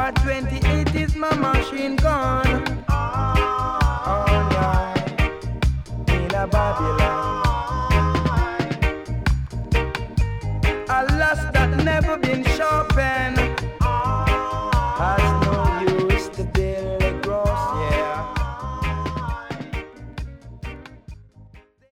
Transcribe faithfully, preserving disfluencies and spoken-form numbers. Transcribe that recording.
At twenty-eight is my machine gun. Alright, in a Babylon. A lust that never been sharpened.